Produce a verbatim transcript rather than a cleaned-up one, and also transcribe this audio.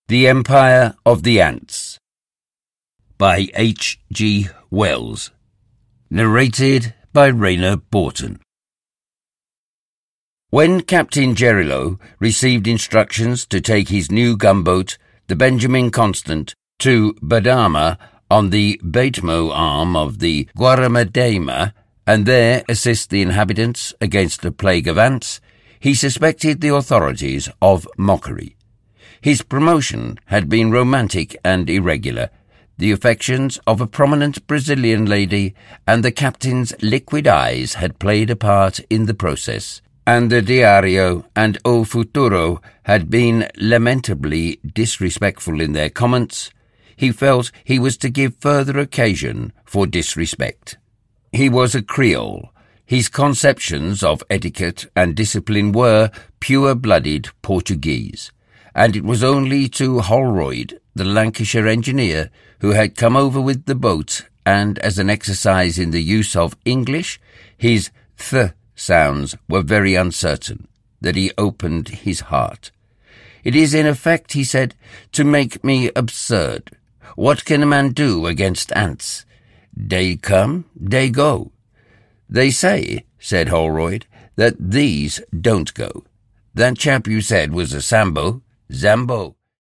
The Empire of the Ants by H G Wells. Narrated by Rainer Borton. When Captain Jerilo received instructions to take his new gunboat, the Benjamin Constant, to Badama on the Baitmo arm of the Guaramadema, and there assist the inhabitants against a plague of ants, he suspected the authorities of mockery. His promotion had been romantic and irregular. The affections of a prominent Brazilian lady and the captain's liquid eyes had played a part in the process, and the Diario and O Futuro had been lamentably disrespectful in their comments. He felt he was to give further occasion for disrespect. He was a Creole. His conceptions of etiquette and discipline were pure-blooded Portuguese, and it was only to Holroyd, the Lancashire engineer, who had come over with the boat, and as an exercise in the use of English, his th sounds were very uncertain, that he opened his heart. "It is in effect," he said, "to make me absurd. What can a man do against ants? They come, they go." "They say," said Holroyd, "that these don't go. That chap you said was a Sambo, Zambo."